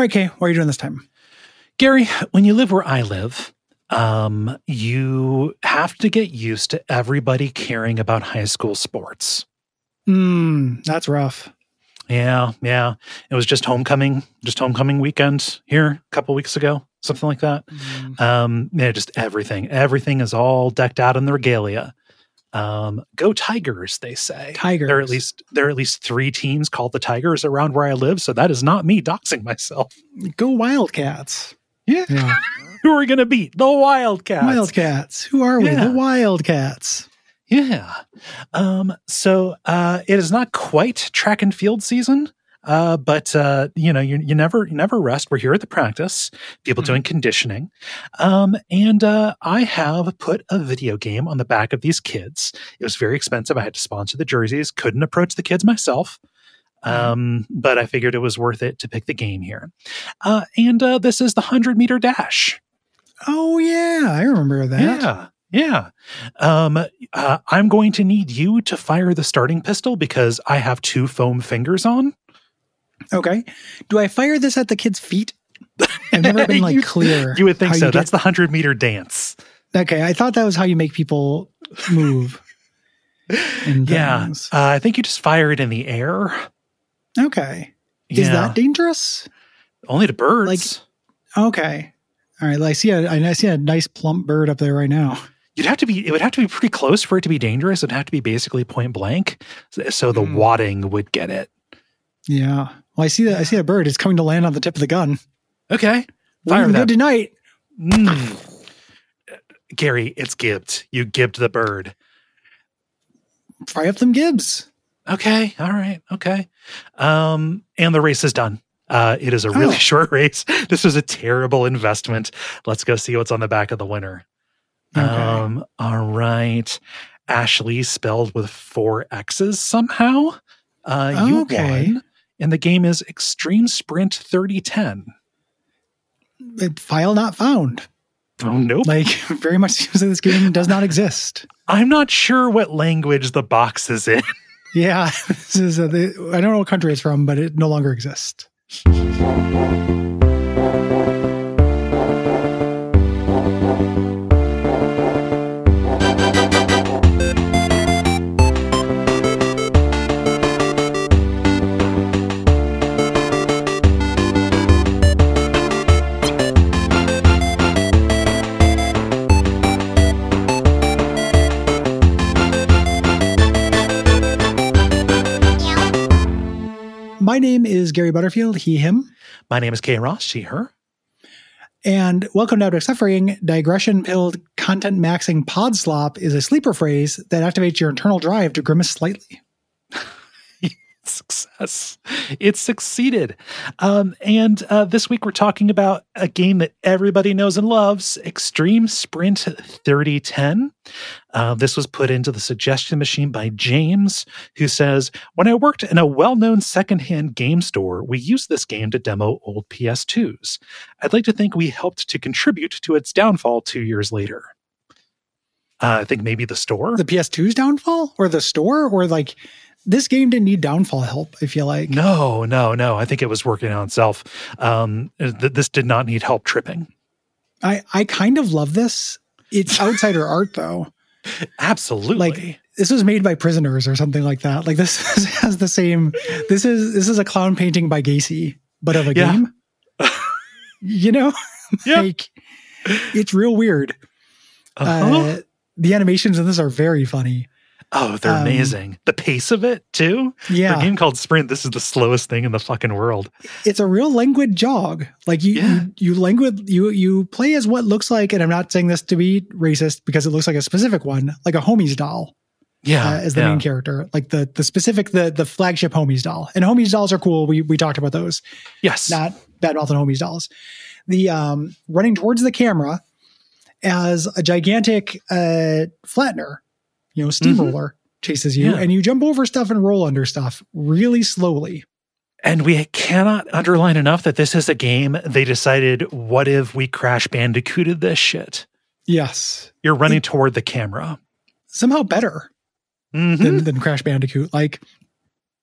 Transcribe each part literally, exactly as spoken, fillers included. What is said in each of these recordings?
All right, Kay, what are you doing this time? Gary, when you live where I live, um, you have to get used to everybody caring about high school sports. Hmm, that's rough. Yeah, yeah. It was just homecoming, just homecoming weekend here a couple weeks ago, something like that. Mm. Um, yeah, just everything. Everything is all decked out in the regalia. Um, go Tigers, they say. Tigers. There are at least there are at least three teams called the Tigers around where I live, so that is not me doxing myself. Go Wildcats. Yeah. Yeah. Who are we gonna beat? The Wildcats. Wildcats. Who are we? Yeah. The Wildcats. Yeah. Um, so uh, it is not quite track and field season, uh, but uh, you know, you, you never you never rest. We're here at the practice, people Mm-hmm. doing conditioning, um, and uh, I have put a video game on the back of these kids. It was very expensive. I had to sponsor the jerseys. Couldn't approach the kids myself. Um, but I figured it was worth it to pick the game here. Uh, and uh, this is the hundred meter dash. Oh yeah, I remember that. Yeah. Yeah. Um, uh, I'm going to need you to fire the starting pistol because I have two foam fingers on. Okay. Do I fire this at the kid's feet? I've never been like You- clear. You would think how so. you That's get- the hundred meter dance. Okay, I thought that was how you make people move. and Yeah. things. Uh, I think you just fire it in the air. Okay. Is Yeah. that dangerous? Only to birds? Okay. All right. I see a I see a nice plump bird up there right now. You'd have to be, it would have to be pretty close for it to be dangerous. It'd have to be basically point blank. So, so the Hmm. wadding would get it. Yeah. Well, I see that. I see a bird. It's coming to land on the tip of the gun. Okay. We're Fire doing that. good tonight. Mm. Gary, it's gibbed. You gibbed the bird. Fry up them Gibbs. Okay. All right. Okay. Um, and the race is done. Uh, it is a really Oh. short race. This was a terrible investment. Let's go see what's on the back of the winner. Okay. Um, all right. Ashley spelled with four X's somehow. Uh, you Okay. won. And the game is Extreme Sprint thirty ten. It- File not found. Oh, nope. Like very much seems like this game does not exist. I'm not sure what language the box is in. Yeah. This is a, the, I don't know what country it's from, but it no longer exists. My name is Gary Butterfield, he, him. My name is Kay Ross, she, her. And welcome to Outback Suffering. Digression pilled content maxing pod slop is a sleeper phrase that activates your internal drive to grimace slightly. Success. It succeeded. Um, and uh, this week we're talking about a game that everybody knows and loves, Extreme Sprint thirty ten. Uh, this was put into the suggestion machine by James, who says, when I worked in a well-known secondhand game store, we used this game to demo old P S twos. I'd like to think we helped to contribute to its downfall two years later. Uh, I think maybe the store? The P S two's downfall? Or the store? Or like, this game didn't need downfall help, I feel like. No, no, no. I think it was working on itself. Um, th- this did not need help tripping. I, I kind of love this. It's outsider art, though. Absolutely. Like, this was made by prisoners or something like that. Like, this has the same... This is this is a clown painting by Gacy, but of a Yeah. game. You know? Yeah. Like, it's real weird. Uh-huh. Uh, the animations in this are very funny. oh, they're um, amazing. The pace of it, too. For a Yeah. game called Sprint, this is the slowest thing in the fucking world. It's a real languid jog. Like you, Yeah. you, you languid, you, you play as what looks like, and I'm not saying this to be racist because it looks like a specific one, like a Homies doll Yeah. uh, as the yeah. main character, like the, the specific, the, the flagship Homies doll. And Homies dolls are cool. We, we talked about those, Yes. not Bad Mouth and Homies dolls. The, um, running towards the camera as a gigantic, uh, flattener, you know, steamroller chases you, Yeah. and you jump over stuff and roll under stuff really slowly. And we cannot underline enough that this is a game they decided, what if we Crash Bandicooted this shit? Yes. You're running toward the camera. Somehow better Mhm. than, than Crash Bandicoot. Like,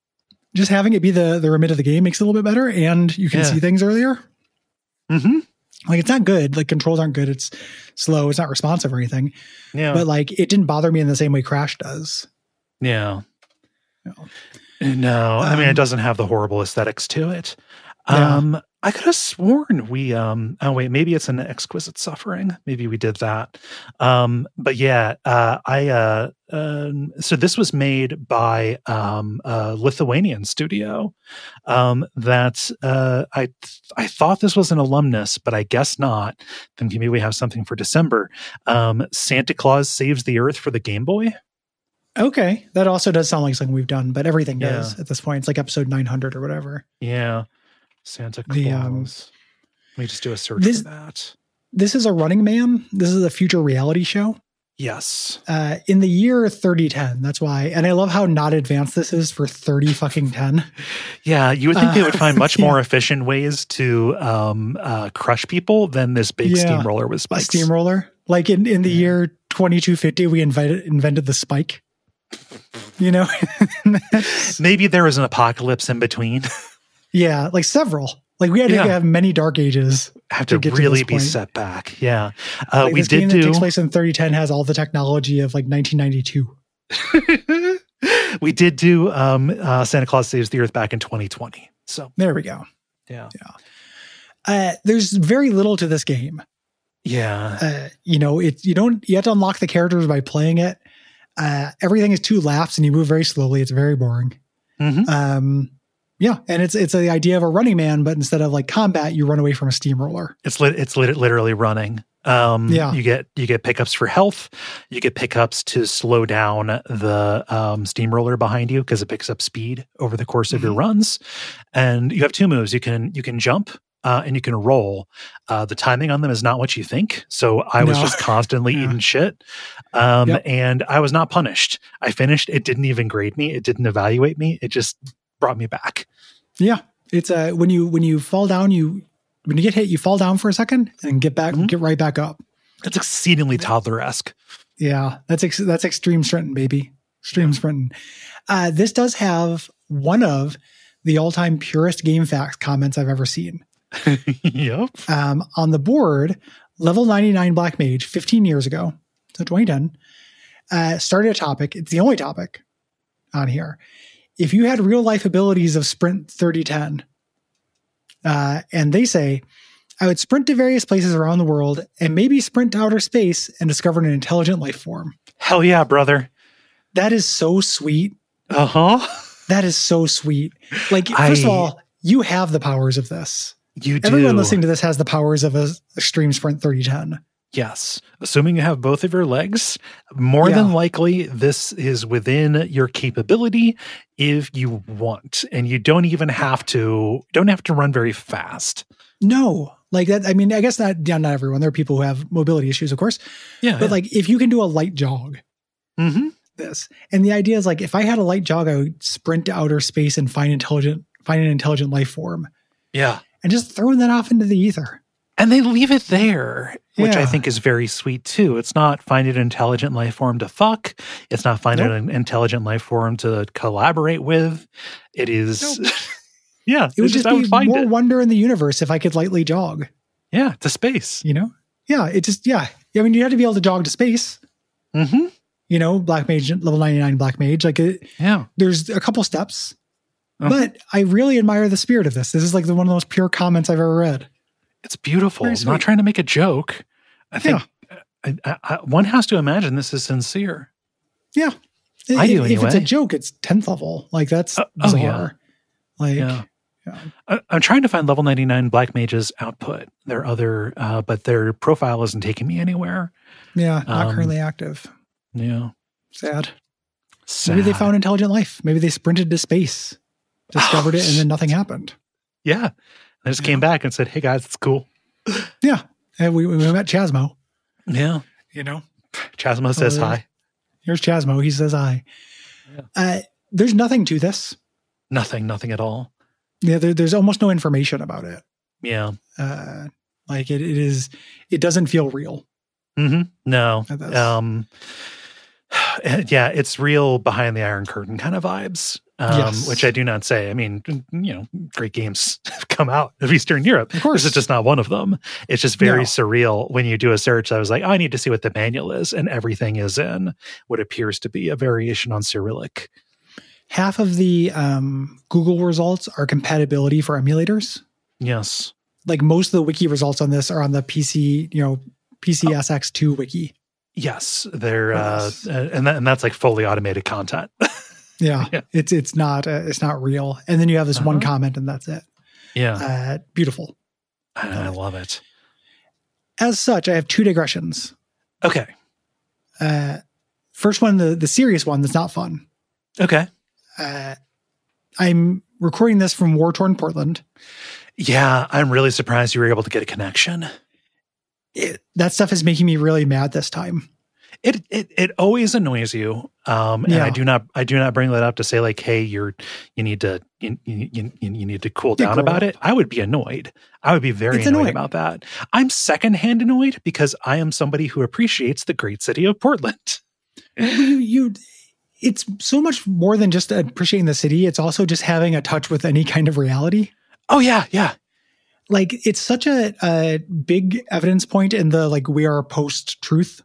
just having it be the the remit of the game makes it a little bit better, and you can Yeah. see things earlier. Mm-hmm. Like it's not good. Like controls aren't good. It's slow. It's not responsive or anything. Yeah. But like it didn't bother me in the same way Crash does. yeah. You know. No, I mean, Um, it doesn't have the horrible aesthetics to it. Yeah. Um, I could have sworn we, um, oh wait, maybe it's an Exquisite Suffering. Maybe we did that. Um, but yeah, uh, I, uh, um, so this was made by, um, a Lithuanian studio, um, that, uh, I, I thought this was an alumnus, but I guess not. Then maybe we have something for December. Um, Santa Claus Saves the Earth for the Game Boy. Okay. That also does sound like something we've done, but everything Yeah. does at this point. It's like episode nine hundred or whatever. Yeah. Santa Claus. The, um, Let me just do a search this- for that. This is a Running Man. This is a future reality show. Yes. Uh, in the year thirty ten. That's why. And I love how not advanced this is for thirty fucking ten. Yeah, you would think they Uh, would find much yeah. more efficient ways to um, uh, crush people than this big Yeah. steamroller with A spikes. steamroller. Like in, in the Yeah. year twenty-two fifty, we invented, invented the spike. You know? Maybe there was an apocalypse in between. Yeah, like several. Like we had Yeah. to have many dark ages. Have To to, get to really this be point. set back. Yeah, uh, Like we this game did that do. takes place in thirty ten has all the technology of like nineteen ninety-two. we did do um, uh, Santa Claus Saves the Earth back in twenty twenty. So There we go. yeah, Uh, there's very little to this game. yeah, Uh, you know, it you don't you have to unlock the characters by playing it. Uh, everything is two laps and you move very slowly. It's very boring. Mhm. Um, yeah, and it's it's the idea of a running man, but instead of like combat, you run away from a steamroller. it's lit, it's lit, literally running. Um, Yeah. you get you get pickups for health. You get pickups to slow down the um, steamroller behind you because it picks up speed over the course of your Mhm. runs. And you have two moves. You can you can jump uh, and you can roll. Uh, the timing on them is not what you think. So I was No. just constantly Yeah. eating shit, um, Yep. and I was not punished. I finished. It didn't even grade me. It didn't evaluate me. It just brought me back. Yeah, it's uh, when you when you fall down, you when you get hit, you fall down for a second and get back, Mhm. get right back up. It's exceedingly toddler-esque. Yeah, that's ex- that's extreme sprinting, baby. Extreme sprinting. Uh, this does have one of the all-time purest game facts comments I've ever seen. Yep. Um, on the board, level ninety-nine Black Mage, fifteen years ago, so twenty ten, uh, started a topic. It's the only topic on here. If you had real life abilities of sprint thirty ten, uh, and they say, I would sprint to various places around the world and maybe sprint to outer space and discover an intelligent life form. Hell yeah, brother. That is so sweet. Uh huh. That is so sweet. Like, first of I- all, you have the powers of this. You do. Everyone listening to this has the powers of a extreme sprint thirty ten. Yes. Assuming you have both of your legs, more Yeah. than likely this is within your capability if you want. And you don't even have to don't have to run very fast. No, like that. I mean, I guess not, yeah, not everyone. There are people who have mobility issues, of course. Yeah. But like, if you can do a light jog, mm-hmm. this, and the idea is like, if I had a light jog, I would sprint to outer space and find intelligent, find an intelligent life form, Yeah. and just throwing that off into the ether. And they leave it there, which I Yeah. think is very sweet too. It's not finding an intelligent life form to fuck. It's not finding Nope. an intelligent life form to collaborate with. It is, Nope. yeah, It would it's just I would be find more it. wonder in the universe if I could lightly jog. Yeah, to space. You know? Yeah, it just yeah. I mean, you have to be able to jog to space. Mm-hmm. You know, Black Mage, level ninety-nine Black Mage. Like, it, Yeah. there's a couple steps, Uh-huh. but I really admire the spirit of this. This is like the, one of the most pure comments I've ever read. It's beautiful. Very I'm not sweet. trying to make a joke. I think I, I, I, one has to imagine this is sincere. Yeah, I do If it's a anyway. joke, it's tenth level. Like that's Uh, oh, bizarre. yeah. Like, Yeah. yeah. I, I'm trying to find level ninety-nine Black Mage's output. There are other, uh, but their profile isn't taking me anywhere. yeah, not Um, currently active. Yeah. Sad. Sad. Maybe they found intelligent life. Maybe they sprinted to space, discovered it, and then nothing happened. Yeah. I just came back and said, hey guys, it's cool. Yeah, and we, we met Chasmo. Yeah. You know, Chasmo says Oh, yeah. hi. here's Chasmo. He says hi. Yeah. Uh, there's nothing to this. Nothing, nothing at all. Yeah, there, there's almost no information about it. Yeah. Uh, like it, it is, it doesn't feel real. Mm-hmm. No. That's- Um, yeah, it's real behind the Iron Curtain kind of vibes. Um, Yes. Which I do not say. I mean, you know, great games have come out of Eastern Europe. Of course. This is just not one of them. It's just very No. surreal when you do a search. I was like, oh, I need to see what the manual is. And everything is in what appears to be a variation on Cyrillic. Half of the um, Google results are compatibility for emulators. Yes. Like most of the wiki results on this are on the P C, you know, P C S X two wiki. Yes. They're, Yes. uh, and, that, and that's like fully automated content. Yeah, Yeah. it's it's not uh, it's not real. And then you have this one Uh-huh. comment, and that's it. Yeah. Uh, beautiful. I, I love it. As such, I have two digressions. Okay. Uh, first one, the the serious one that's not fun. Okay. Uh, I'm recording this from war-torn Portland. Yeah. I'm really surprised you were able to get a connection. It, that stuff is making me really mad this time. It it it always annoys you, um, and Yeah. I do not I do not bring that up to say like, hey, you're you need to you you, you, you need to cool Yeah, down grow about up. it. I would be annoyed. I would be very It's annoyed annoying. about that. I'm secondhand annoyed because I am somebody who appreciates the great city of Portland. you, you, it's so much more than just appreciating the city. It's also just having a touch with any kind of reality. Oh yeah, yeah, Like it's such a, a big evidence point in the like we are post truth.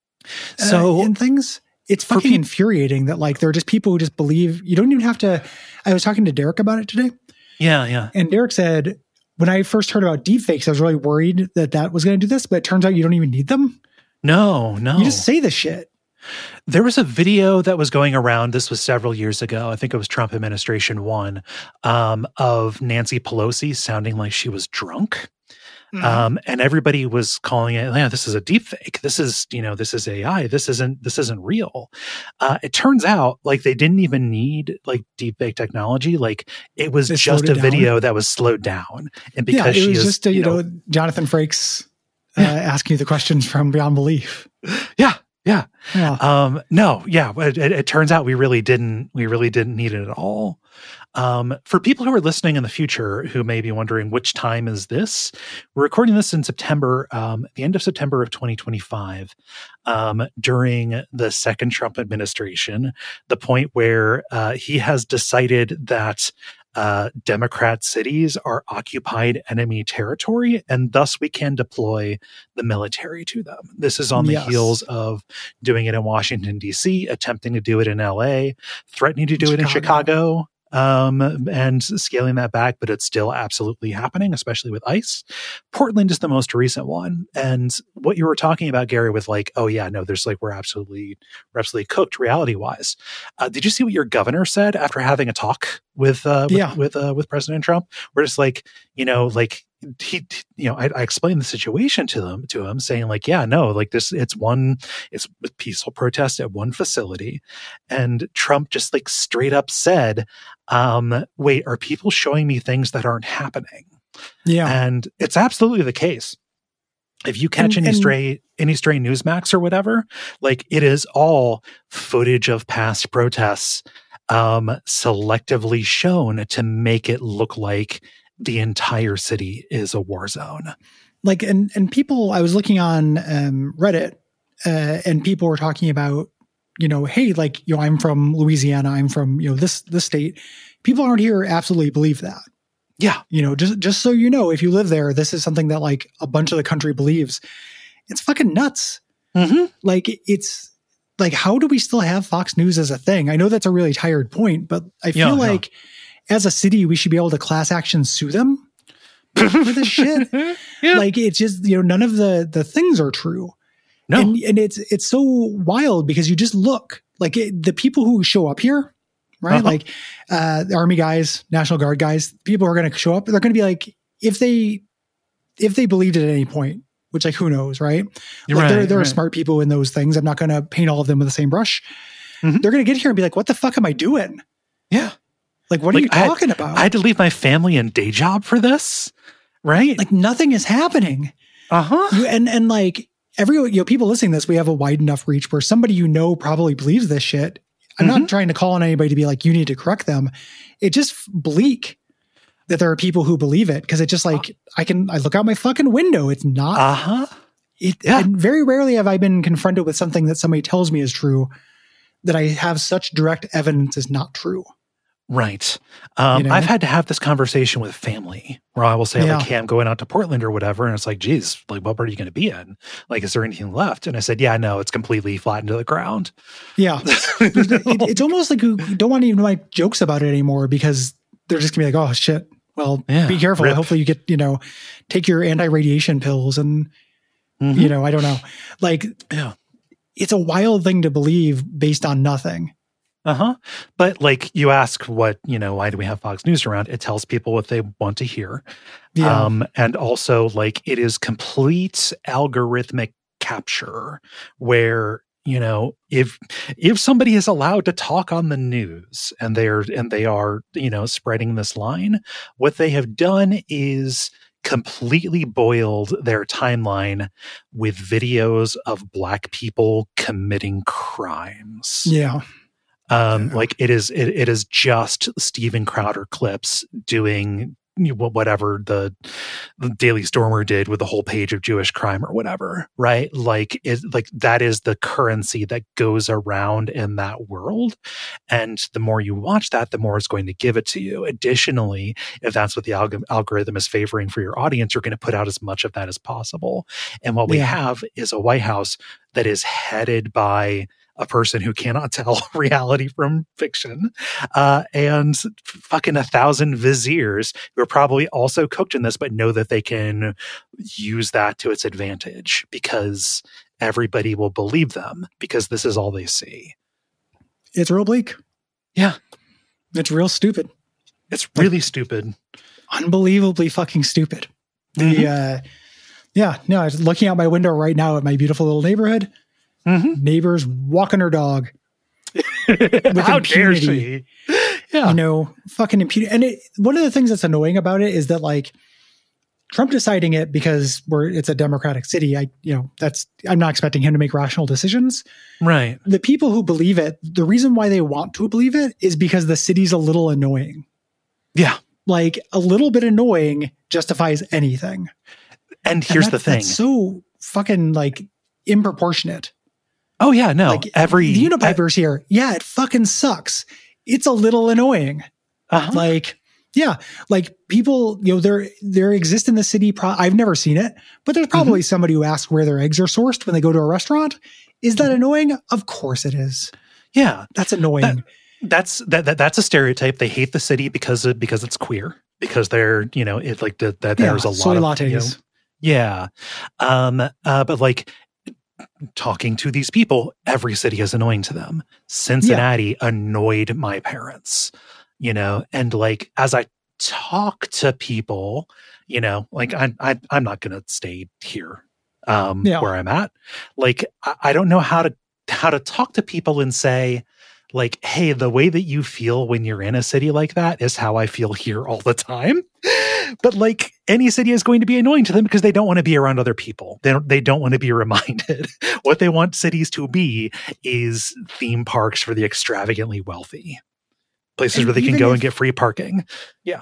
So- in things, it's For fucking peop- infuriating that like there are just people who just believe you don't even have to. I was talking to Derek about it today, yeah, yeah. and Derek said when I first heard about deepfakes, I was really worried that that was going to do this, but it turns out you don't even need them. No, no. You just say the shit. There was a video that was going around. This was several years ago. I think it was Trump administration one, um, of Nancy Pelosi sounding like she was drunk. Um, and everybody was calling it, yeah, this is a deep fake. This is, you know, this is A I. This isn't, this isn't real. Uh, it turns out like they didn't even need like deep fake technology. Like it was They just slowed a it down? video that was slowed down. And Yeah, because it she was is, just uh, you know, Jonathan Frakes uh, asking you the questions from Beyond Belief. yeah, yeah. Yeah. Um, no, yeah. It, it, it turns out we really didn't, we really didn't need it at all. Um, for people who are listening in the future who may be wondering which time is this, we're recording this in September, um, the end of September of twenty twenty-five, um, during the second Trump administration, the point where uh, he has decided that uh, Democrat cities are occupied enemy territory, and thus we can deploy the military to them. This is on the Yes. heels of doing it in Washington, D C, attempting to do it in L A, threatening to do it in Chicago, um, and scaling that back, but it's still absolutely happening, especially with ICE. Portland is the most recent one. And what you were talking about, Gary, with like, oh yeah, no, there's like, we're absolutely, we're absolutely cooked reality wise. Uh, did you see what your governor said after having a talk with, uh, with, Yeah. with, uh, with President Trump? We're just like, you know, like, he, you know, I, I explained the situation to them, to him saying like, yeah, no, like this, it's one, it's a peaceful protest at one facility. And Trump just like straight up said, um, wait, are people showing me things that aren't happening? Yeah. And it's absolutely the case. If you catch And- any and- stray, any stray Newsmax or whatever, like it is all footage of past protests, um, selectively shown to make it look like the entire city is a war zone. Like, and, and people, I was looking on um, Reddit uh, and people were talking about, you know, hey, like, you know, I'm from Louisiana, I'm from, you know, this, this state. People around here absolutely believe that. Yeah. You know, just, just so you know, if you live there, this is something that like a bunch of the country believes. It's fucking nuts. Mm-hmm. Like it's like, how do we still have Fox News as a thing? I know that's a really tired point, but I feel Yeah, yeah. like as a city, we should be able to class action sue them for this shit. Yeah. Like it's just, you know, none of the, the things are true. No. And, and it's, it's so wild because you just look like it, the people who show up here, right? Uh-huh. Like, uh, the Army guys, National Guard guys, people who are going to show up, they're going to be like, if they, if they believed it at any point, which like, who knows, right? You're Like right, there, there are right. smart people in those things. I'm not going to paint all of them with the same brush. Mhm. They're going to get here and be like, what the fuck am I doing? Yeah. Like, what are Like, you I had- talking about? I had to leave my family and day job for this. Right. like nothing is happening. uh-huh. You, and, and like every, you know, people listening to this, we have a wide enough reach where somebody, you know, probably believes this shit. I'm Mhm. not trying to call on anybody to be like, you need to correct them. It's just bleak that there are people who believe it. Cause it's just like, I can, I look out my fucking window. It's not, Uh-huh. it, yeah. and very rarely have I been confronted with something that somebody tells me is true that I have such direct evidence is not true. Right. Um, You know? I've had to have this conversation with family where I will say, Yeah. like, hey, I'm going out to Portland or whatever. And it's like, geez, like, what part are you going to be in? Like, is there anything left? And I said, yeah, no, it's completely flattened to the ground. Yeah. it, it's almost like you don't want to even make jokes about it anymore because they're just gonna be like, oh shit. Well, Yeah, be careful. rip. Hopefully you get, you know, take your anti-radiation pills and, Mhm. you know, I don't know. Like, Yeah. it's a wild thing to believe based on nothing. Uh-huh. But like you ask what, you know, why do we have Fox News around? It tells people what they want to hear. Yeah. Um, and also like it is complete algorithmic capture where, you know, if if somebody is allowed to talk on the news and they're and they are, you know, spreading this line, what they have done is completely boiled their timeline with videos of Black people committing crimes. Yeah. Um, Yeah. like it is, it, it is just Steven Crowder clips doing whatever the, the Daily Stormer did with the whole page of Jewish crime or whatever, right? Like it, like that is the currency that goes around in that world. And the more you watch that, the more it's going to give it to you. Additionally, if that's what the alg- algorithm is favoring for your audience, you're going to put out as much of that as possible. And what we Yeah. have is a White House that is headed by a person who cannot tell reality from fiction, uh, and fucking a thousand viziers who are probably also cooked in this, but know that they can use that to its advantage because everybody will believe them because this is all they see. It's real bleak. Yeah. It's real stupid. It's really stupid. Unbelievably fucking stupid. The, Mhm. uh, yeah, no, I was looking out my window right now at my beautiful little neighborhood. Mhm. Neighbors walking her dog. How dare impunity. she? Yeah. You know, fucking impudent. And it, one of the things that's annoying about it is that like Trump deciding it because we're it's a democratic city. I, you know, that's I'm not expecting him to make rational decisions. Right. The people who believe it, the reason why they want to believe it is because the city's a little annoying. Yeah. Like a little bit annoying justifies anything. And here's And the that- thing. That's so fucking like improportionate. Oh yeah, no. Like every the Unipipers here. Yeah, it fucking sucks. It's a little annoying. uh-huh. Like, yeah, like people, you know, there there exist in the city. Pro- I've never seen it, but there's probably Mm-hmm. somebody who asks where their eggs are sourced when they go to a restaurant. Is that annoying? Of course it is. yeah. That's annoying. That's that, that that's a stereotype. They hate the city because of, because it's queer. Because they're, you know, it's like the, that yeah, there's a soy lot of lattes. you know, yeah. Um, uh, but like talking to these people, every city is annoying to them. Cincinnati annoyed my parents, you know, and like as I talk to people, you know, like I, I I'm not gonna stay here um Yeah. where I'm at. Like I, I don't know how to how to talk to people and say, like, hey, the way that you feel when you're in a city like that is how I feel here all the time. But like any city is going to be annoying to them because they don't want to be around other people. They don't, they don't want to be reminded. What they want cities to be is theme parks for the extravagantly wealthy. Places And where they can even go if- and get free parking. Yeah.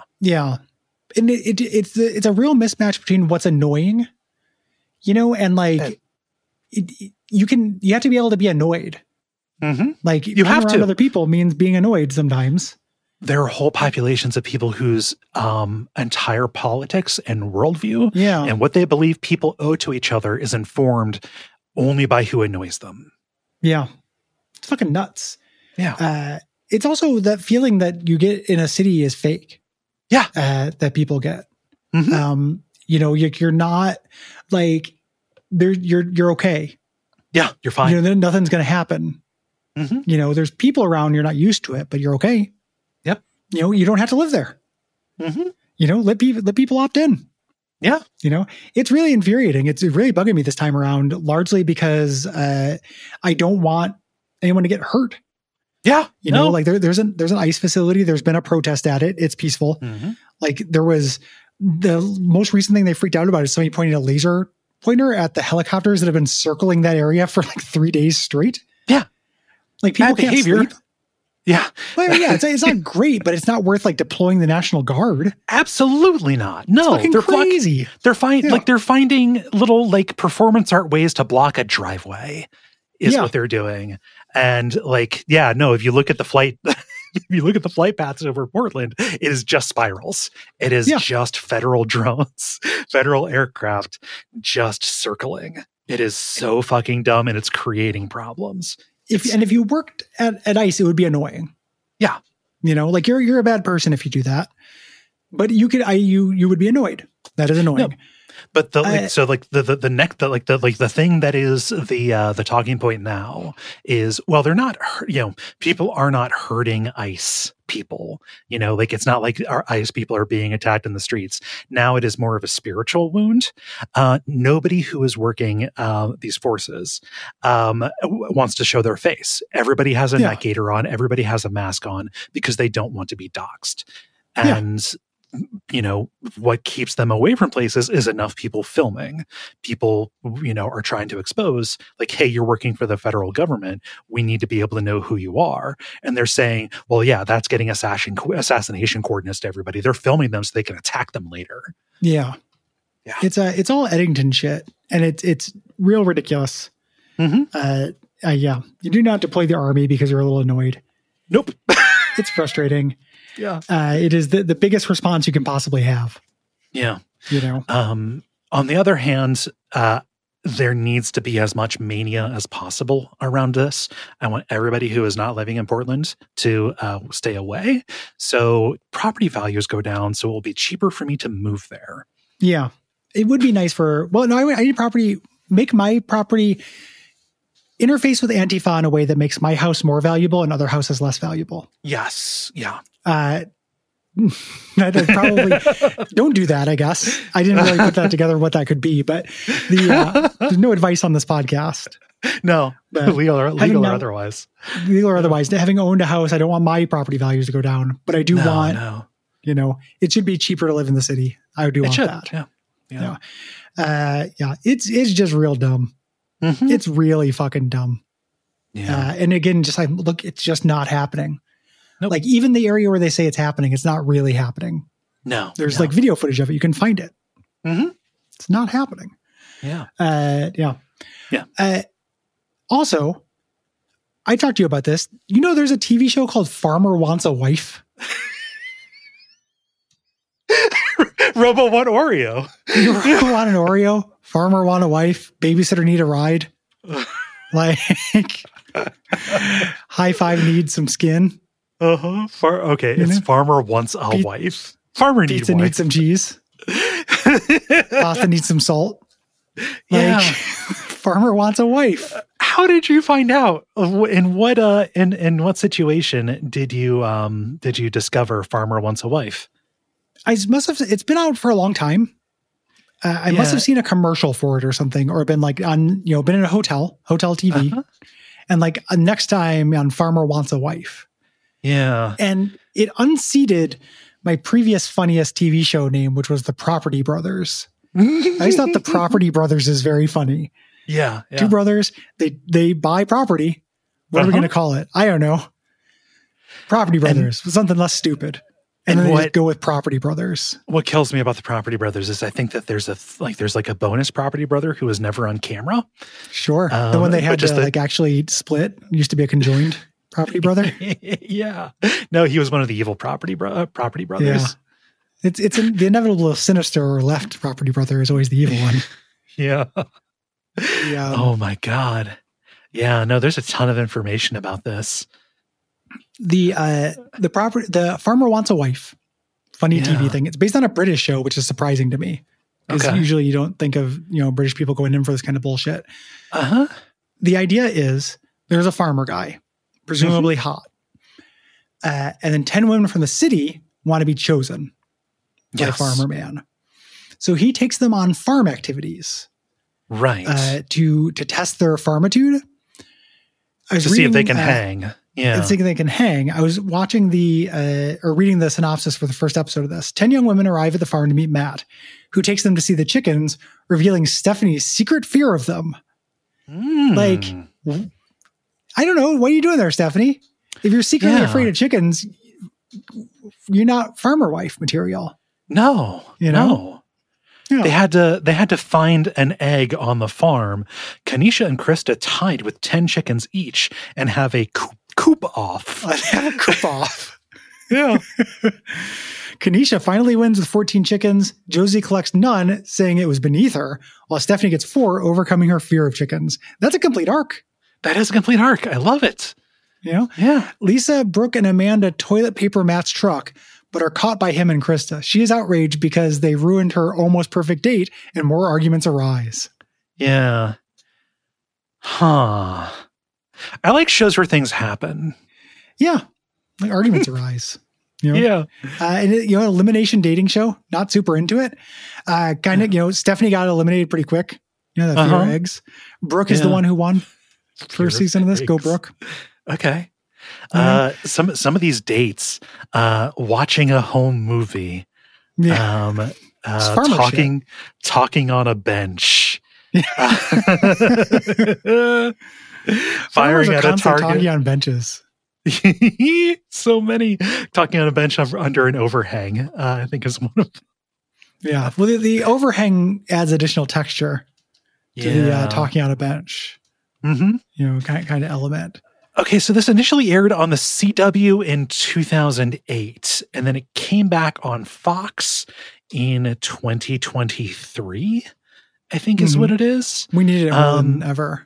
And it, it, it's, it's a real mismatch between what's annoying, you know, and like And- it, it- you can, you have to be able to be annoyed. Mm-hmm. Like You being have around to. other people means being annoyed sometimes. There are whole populations of people whose um, entire politics and worldview Yeah. and what they believe people owe to each other is informed only by who annoys them. Yeah. It's fucking nuts. Yeah. Uh, it's also that feeling that you get in a city is fake. Yeah. Uh, that people get. Mhm. Um, you know, you're, you're not like there, you're, you're okay. Yeah, you're fine. You know, then nothing's going to happen. Mm-hmm. You know, there's people around, you're not used to it, but you're okay. Yep. You know, you don't have to live there. Mm-hmm. You know, let people, let people opt in. Yeah. You know, it's really infuriating. It's really bugging me this time around, largely because uh, I don't want anyone to get hurt. Yeah. You know, like there, there's an there's an ice facility. There's been a protest at it. It's peaceful. Mm-hmm. Like there was the most recent thing they freaked out about is somebody pointing a laser pointer at the helicopters that have been circling that area for like three days straight. Yeah. Like people Bad can't behavior. sleep. Yeah. Well, yeah, it's, it's not great, but it's not worth like deploying the National Guard. Absolutely not. No, Fucking they're block- crazy. they're find Yeah. like they're finding little like performance art ways to block a driveway. is Yeah. what they're doing. And like, yeah, no, if you look at the flight, if you look at the flight paths over Portland, it is just spirals. It is Yeah. just federal drones, federal aircraft just circling. It is so fucking dumb, and it's creating problems. If and if you worked at, at ICE, it would be annoying. Yeah. You know, like you're you're a bad person if you do that. But you could I you you would be annoyed. That is annoying. No. But the like, Uh, so like the the, the neck the like the like the thing that is the uh, the talking point now is, well, they're not hurt, you know, people are not hurting ICE people, you know, like it's not like our ICE people are being attacked in the streets. Now it is more of a spiritual wound. Uh, nobody who is working uh, these forces um, w- wants to show their face. Everybody has a Yeah. neck gaiter on. Everybody has a mask on because they don't want to be doxxed. Yeah. And you know, what keeps them away from places is enough people filming. People, you know, are trying to expose, like, hey, you're working for the federal government. We need to be able to know who you are. And they're saying, well, yeah, that's getting assassin, assassination coordinates to everybody. They're filming them so they can attack them later. Yeah. Yeah. It's uh, it's all Eddington shit. And it's it's real ridiculous. Mm-hmm. Uh, uh yeah. You do not deploy the army because you're a little annoyed. Nope. It's frustrating. Yeah. Uh, it is the, the biggest response you can possibly have. Yeah. You know? Um, on the other hand, uh, there needs to be as much mania as possible around this. I want everybody who is not living in Portland to uh, stay away. So property values go down. So it will be cheaper for me to move there. Yeah. It would be nice for, well, no, I, I need property, make my property interface with Antifa in a way that makes my house more valuable and other houses less valuable. Yes. Yeah. Uh, I'd probably don't do that, I guess. I didn't really put that together what that could be, but the uh, there's no advice on this podcast. No, But legal or, having legal or no- otherwise. Legal or otherwise, having owned a house, I don't want my property values to go down, but I do No, want, no. you know, it should be cheaper to live in the city. I do It want should. that. Yeah. Yeah. Yeah. Uh, yeah, it's it's just real dumb. Mhm. It's really fucking dumb. Yeah. Uh, and again, just like, look, it's just not happening. Nope. Like even the area where they say it's happening, it's not really happening. no. There's no. like video footage of it. You can find it. Mhm. It's not happening. Yeah. Uh, yeah. Yeah. Uh, also, I talked to you about this. You know, there's a T V show called Farmer Wants a Wife. Robo One Oreo. You want an Oreo? Farmer want a wife? Babysitter need a ride? Like, high five needs some skin. Uh-huh. Far- okay, You it's know? Farmer Wants a Pi- Wife. Farmer needs Pizza wife. needs some cheese. Pasta needs some salt. Like, Yeah. Farmer wants a wife. How did you find out? In what uh in in what situation did you um did you discover Farmer Wants a Wife? I must have. It's been out for a long time. Uh, I must Yeah. have seen a commercial for it or something, or been like on, you know, been in a hotel, hotel T V, Uh-huh. and like uh, next time on Farmer Wants a Wife, Yeah. and it unseated my previous funniest T V show name, which was the Property Brothers. I just thought the Property Brothers is very funny. Yeah. yeah. Two brothers, they they buy property. What are we Uh-huh. going to call it? I don't know. Property Brothers, something less stupid. And, and then they what- just go with Property Brothers. What kills me about the Property Brothers is I think that there's a th- like there's like a bonus Property Brother who was never on camera. Sure. the Um, one they but had to just the- like actually split used to be a conjoined Property Brother. Yeah. No, he was one of the evil Property bro- uh, Property Brothers. Yeah. It's it's in, the inevitable sinister or left Property Brother is always the evil one. Yeah. Yeah. Oh my God. Yeah. No, there's a ton of information about this. The uh the property the Farmer Wants a Wife. Funny T V Yeah. thing. It's based on a British show, which is surprising to me. Because Okay. usually you don't think of, you know, British people going in for this kind of bullshit. Uh huh. The idea is there's a farmer guy, presumably Mm-hmm. hot. Uh, and then ten women from the city want to be chosen by Yes. a farmer man. So he takes them on farm activities Right. uh, to to test their farmitude. I was to see if they reading, can uh, hang. Yeah. and see if they can hang. I was watching the uh, or reading the synopsis for the first episode of this. Ten young women arrive at the farm to meet Matt, who takes them to see the chickens, revealing Stephanie's secret fear of them. Mm. Like, I don't know. What are you doing there, Stephanie? If you're secretly Yeah. afraid of chickens, you're not farmer wife material. no, You know? no. Yeah. They had to they had to find an egg on the farm. Kanisha and Krista tied with ten chickens each and have a coop, coop off. I have a coop off. Yeah. Kanisha finally wins with fourteen chickens. Josie collects none, saying it was beneath her, while Stephanie gets four, overcoming her fear of chickens. That's a complete arc. That is a complete arc. I love it. You know? Yeah. Lisa, Brooke, and Amanda toilet paper Matt's truck, but are caught by him and Krista. She is outraged because they ruined her almost perfect date, and more arguments arise. Yeah. Huh. I like shows where things happen. Yeah. Like arguments arise. You know? Yeah. Uh, and, it, you know, elimination dating show, not super into it. Uh, kind of, you know, Stephanie got eliminated pretty quick. You know, that fear Uh-huh. of eggs. Brooke is the Yeah. one who won Fear first of season of this. Go eggs. Brooke. Okay. Uh, some some of these dates, uh, watching a home movie, Yeah. um, uh, farmer talking talking on a bench, uh, Farmers firing are at a constantly target. talking on benches. So many talking on a bench under under an overhang. Uh, I think is one of them. Yeah. Well, the, the overhang adds additional texture to the uh, talking on a bench, Mm-hmm. you know, kind, kind of element. Okay, so this initially aired on the C W in two thousand eight, and then it came back on Fox in twenty twenty-three, I think is Mhm. what it is. We needed it more Um, than ever.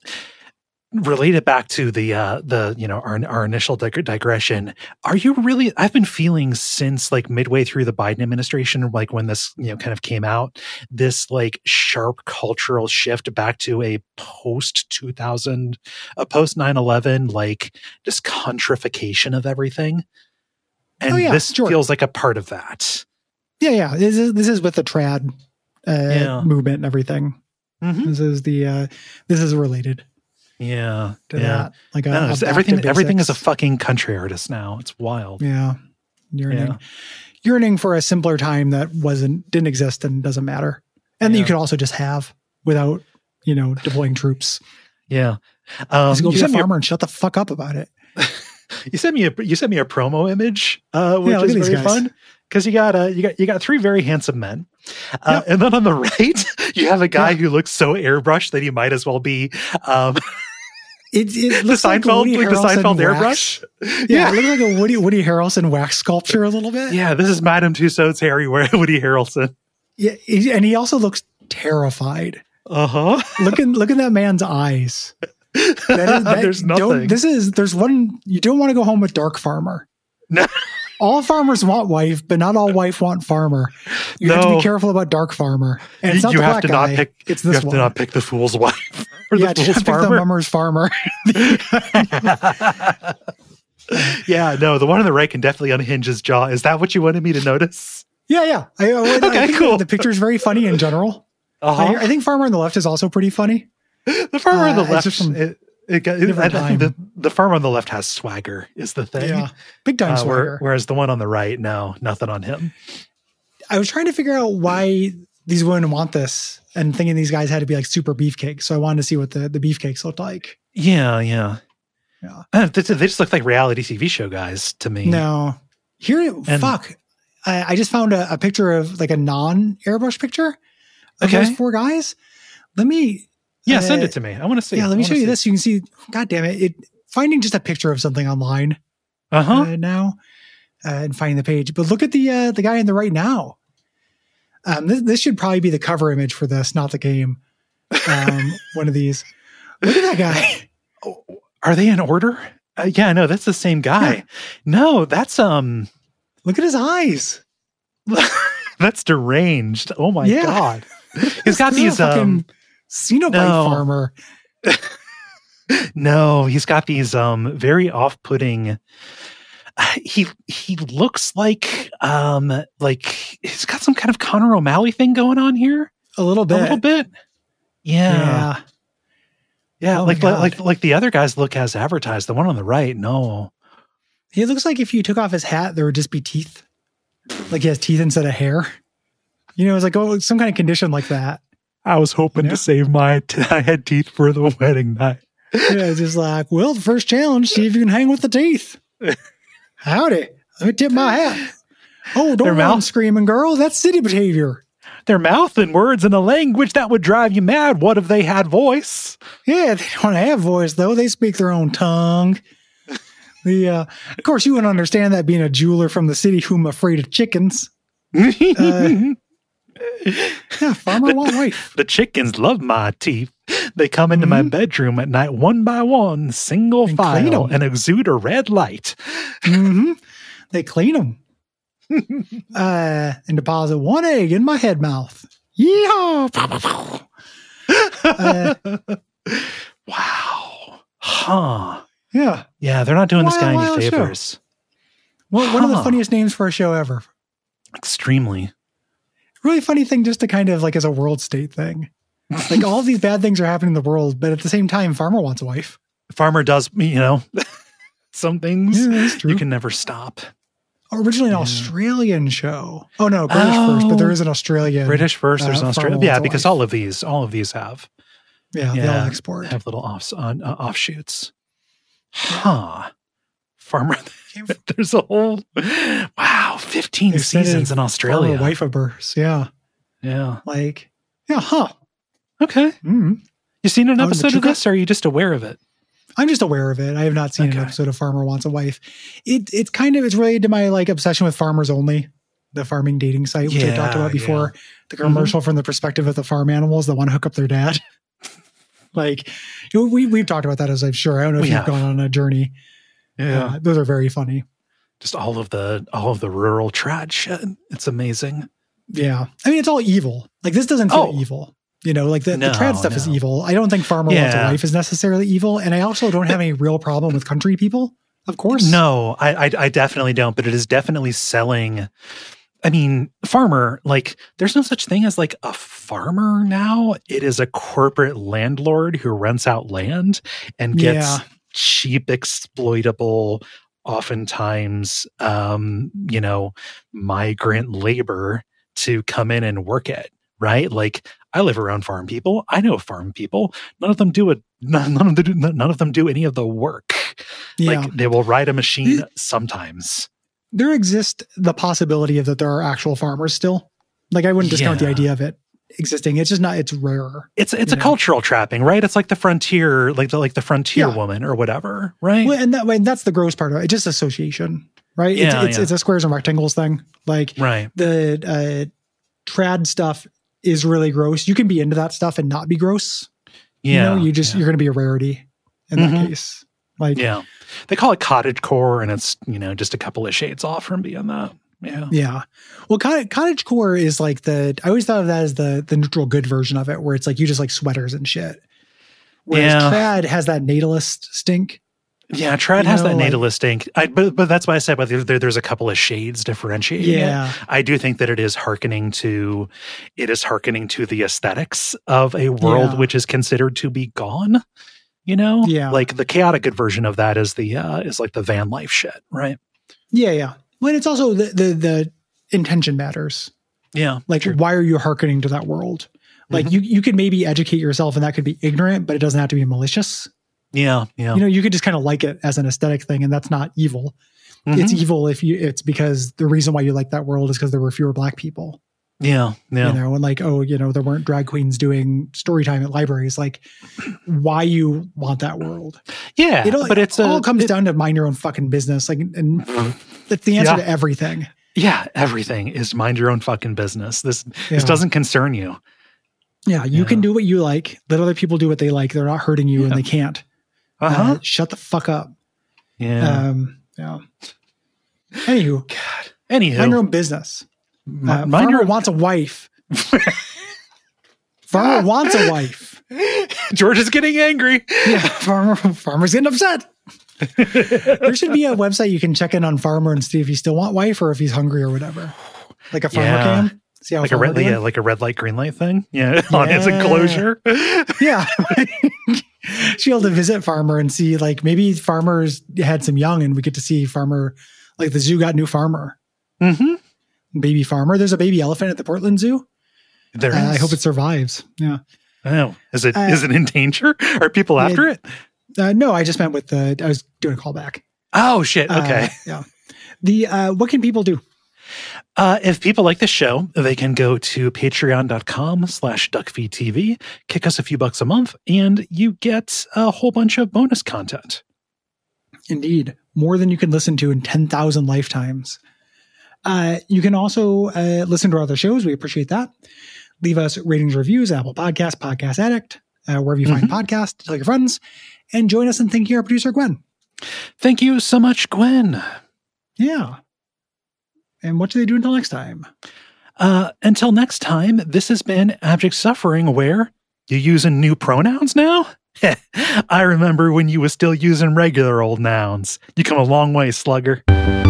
Related back to the uh the you know our our initial dig- digression, are you really I've been feeling since like midway through the Biden administration, like when this you know kind of came out, this like sharp cultural shift back to a post two thousand, a post nine eleven, like just countrification of everything, and Oh, yeah, this sure. feels like a part of that. Yeah, yeah. This is this is with the trad uh, Yeah. movement and everything. Mm-hmm. This is the uh, this is related Yeah, to yeah. that. Like a, No, a it's back everything to everything is a basics. fucking country artist now. It's wild. Yeah, yearning, Yeah. yearning for a simpler time that wasn't didn't exist and doesn't matter, and that you Yeah. could also just have without you know deploying troops. Yeah. Um, Just go you be a sent me a farmer and shut the fuck up about it. You sent me a you sent me a promo image, uh, which Yeah, look is at these very guys. fun because you got uh, you got you got three very handsome men, uh, Yep. and then on the right you have a guy Yeah. who looks so airbrushed that he might as well be um, It, it the looks like Seinfeld Woody like the Harrelson Seinfeld wax. airbrush. Yeah, it looks like a Woody Woody Harrelson wax sculpture a little bit. yeah. This is Madame Tussauds Harry Woody Harrelson. Yeah, he- and he also looks terrified. Uh huh. Look in look in that man's eyes. That is, that, There's don't- nothing. This is there's one you don't want to go home with Dark Farmer. No. All farmers want wife, but not all wife want farmer. You have to No. be careful about Dark Farmer. And it's not you the have black to guy. not pick. It's you this have one. to not pick the fool's wife or yeah, the just fool's pick the farmer. mummer's farmer. Yeah, no, the one on the right can definitely unhinge his jaw. Is that what you wanted me to notice? yeah, yeah. I, I, I Okay, think cool. The picture is very funny in general. Uh-huh. I, I think farmer on the left is also pretty funny. The farmer on the Uh, it's left, just from it, it got, it, I, different I think the, time. the farmer on the left has swagger, is the thing. Yeah, big time Uh, swagger. where, whereas the one on the right, no, nothing on him. I was trying to figure out why these women want this and thinking these guys had to be like super beefcakes. So I wanted to see what the, the beefcakes looked like. Yeah, yeah. Yeah. Uh, they, they just look like reality T V show guys to me. No. Here, And- fuck. I, I just found a, a picture of like a non airbrush picture of Okay. those four guys. Let me. Yeah, uh, send it to me. I want to see. Yeah, let me show you this. So you can see, God damn it. it finding just a picture of something online Uh huh. uh, now uh, and finding the page. But look at the uh, the guy in the right now. Um, this, this should probably be the cover image for this, not the game. Um, one of these. Look at that guy. Are they in order? Uh, yeah, no, that's the same guy. Yeah. No, that's um, Look at his eyes. that's deranged. Oh my Yeah. god, he's got This is these a fucking um. Cenobite no. farmer. No, he's got these um very off-putting. Uh, he he looks like um like he's got some kind of Conor O'Malley thing going on here. A little bit. A little bit. Yeah. Yeah. Yeah, Oh my like God. like like the other guys look as advertised. The one on the right, no. He looks like if you took off his hat, there would just be teeth. Like he has teeth instead of hair. You know, it's like oh, some kind of condition like that. I was hoping You know? to save my t- I had teeth for the wedding night. Yeah, it's just like, well, the first challenge, see if you can hang with the teeth. Howdy. Let me tip my hat. Oh, don't Their run mouth- screaming, girl. That's city behavior. They're mouthing words in a language that would drive you mad. What if they had voice? Yeah, they don't have voice, though. They speak their own tongue. The uh, Of course, you wouldn't understand that being a jeweler from the city whom afraid of chickens. Uh, yeah, farmer want wife. The chickens love my teeth. They come into mm-hmm. my bedroom at night one by one, single and file, and exude a red light. Mm-hmm. They clean them. uh, and deposit one egg in my head mouth. Yeehaw! uh, wow. Huh. Yeah. Yeah, they're not doing wild, this guy any favors. Well, huh. One of the funniest names for a show ever. Extremely. Really funny thing just to kind of like as a world state thing. Like all of these bad things are happening in the world, but at the same time, Farmer wants a wife. Farmer does, you know, some things yeah, you can never stop. Originally an yeah. Australian show. Oh no, British oh, first, but there is an Australian. British first, there's uh, an Australian. Yeah, because all of these, all of these have. Yeah, yeah, they all export. Have little offs, uh, offshoots. Huh. Farmer, there's a whole, wow, fifteen seasons in Australia. Wife of births, yeah. Yeah. Like, yeah, huh. Okay. Mm-hmm. You seen an episode of this, or are you just aware of it? I'm just aware of it. I have not seen okay. an episode of Farmer Wants a Wife. It It's kind of, it's related to my like obsession with Farmers Only, the farming dating site, which yeah, I talked about before. Yeah. The commercial mm-hmm. from the perspective of the farm animals that want to hook up their dad. Like, you know, we, we've talked about that, as I'm sure. I don't know if we you've have. gone on a journey. Yeah. Uh, those are very funny. Just all of the, all of the rural trad shit. It's amazing. Yeah. I mean, it's all evil. Like, this doesn't feel oh. evil. You know, like the, no, the trad stuff no. is evil. I don't think Farmer yeah. Wants a Wife is necessarily evil. And I also don't have any real problem with country people, of course. No, I, I, I definitely don't. But it is definitely selling. I mean, farmer, like, there's no such thing as like a farmer now. It is a corporate landlord who rents out land and gets yeah. cheap, exploitable, oftentimes, um, you know, migrant labor to come in and work it. Right? Like, I live around farm people. I know farm people. None of them do it. None, none of them do, none of them do any of the work. Yeah. Like, they will ride a machine sometimes. There exists the possibility of that there are actual farmers still. Like, I wouldn't discount yeah. the idea of it existing. It's just not. It's rarer. It's it's a know? cultural trapping, right? It's like the frontier, like the like the frontier yeah. woman or whatever, right? Well, and that way, that's the gross part of it. It's just association, right? Yeah, it's it's, yeah. it's a squares and rectangles thing. Like, right. the uh, trad stuff is really gross. You can be into that stuff and not be gross. Yeah. You know, you just, yeah. you're going to be a rarity in mm-hmm. that case. Like, yeah. They call it cottagecore, and it's, you know, just a couple of shades off from being that. Yeah. Yeah. Well, cottage, cottagecore is like the, I always thought of that as the, the neutral good version of it, where it's like, you just like sweaters and shit. Whereas yeah. trad has that natalist stink. Yeah, trad you has know, that natalist like, stink. I, but, but that's why I said, but there, there's a couple of shades differentiating yeah. it. I do think that it is hearkening to, it is hearkening to the aesthetics of a world yeah. which is considered to be gone. You know, yeah, like the chaotic good version of that is the uh, is like the van life shit, right? Yeah, yeah. Well, it's also the the, the intention matters. Yeah, like true. Why are you hearkening to that world? Like mm-hmm. you you could maybe educate yourself, and that could be ignorant, but it doesn't have to be malicious. Yeah, yeah. You know, you could just kind of like it as an aesthetic thing, and that's not evil. Mm-hmm. It's evil if you. It's because the reason why you like that world is because there were fewer black people. Yeah, yeah. You know, and like, oh, you know, there weren't drag queens doing story time at libraries. Like, why you want that world? Yeah, it all, but it's it all a, comes it, down to mind your own fucking business. Like, and that's the answer yeah. to everything. Yeah, everything is mind your own fucking business. This yeah. this doesn't concern you. Yeah, you yeah. can do what you like. Let other people do what they like. They're not hurting you, yeah. and they can't. Uh-huh. Uh, shut the fuck up. Yeah. Um, yeah. Anywho, God. Anywho, mind your own business. Uh, Mind Farmer your... wants a wife. Farmer wants a wife. George is getting angry. Yeah, farmer, farmer's getting upset. There should be a website you can check in on Farmer and see if he still want wife or if he's hungry or whatever. Like a farmer yeah. cam. See how like a red, yeah, like a red light, green light thing. Yeah, yeah. On his enclosure. Yeah, she'll be able to visit Farmer and see like maybe Farmer's had some young, and we get to see Farmer. Like the zoo got new Farmer. Mm-hmm. Baby Farmer. There's a baby elephant at the Portland Zoo. There is. Uh, I hope it survives. Yeah. Oh, is it uh, is it in danger? Are people after it? it? Uh, no, I just meant with the. I was doing a callback. Oh shit! Okay. Uh, yeah. The uh, what can people do? Uh, if people like the show, they can go to patreon.com slash duckfeedtv, kick us a few bucks a month, and you get a whole bunch of bonus content. Indeed. More than you can listen to in ten thousand lifetimes. Uh, you can also uh, listen to our other shows. We appreciate that. Leave us ratings, reviews, Apple Podcasts, Podcast Addict, uh, wherever you find mm-hmm. podcasts. Tell your friends. And join us in thanking our producer, Gwen. Thank you so much, Gwen. Yeah. And what do they do until next time? Uh, until next time, this has been Abject Suffering, where you using new pronouns now? I remember when you was still using regular old nouns. You come a long way, slugger.